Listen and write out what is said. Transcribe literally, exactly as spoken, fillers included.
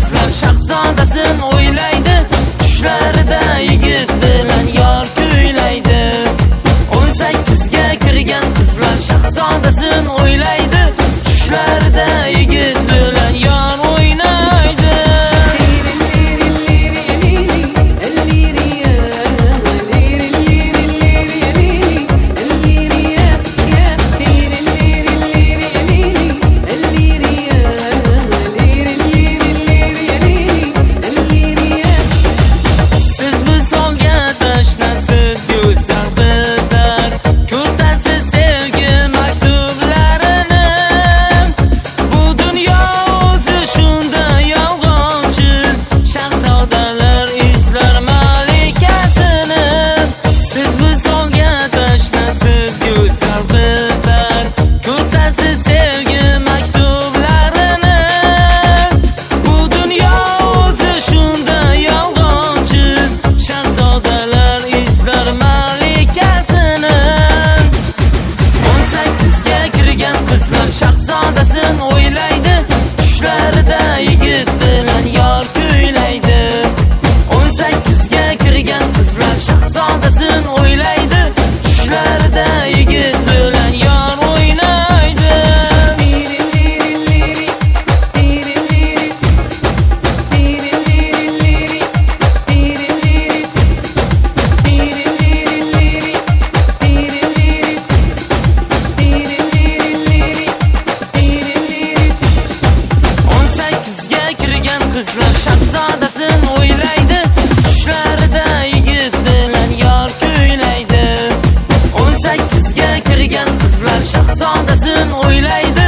qizlar shahzodasin o'ylaydi, tushlarida yigit bilan yor kuylaydi. o'n sakkizga kirgan qizlar shahzodasin o'ylaydi, tushlarida yigit bilan yor o'ynaydi. Shahzodasin o'ylaydi, tushlarida yigit bilan yor kuylaydi. o'n sakkizga kirgan qizlar shahzodasin o'ylaydi, tushlarida yigit bilan yor o'ynaydi. Qizlar shahzodasin o'ylaydi, tushlarida yigit bilan yor kuylaydi. o'n sakkizga kirgan qizlar shahzodasin o'ylaydi,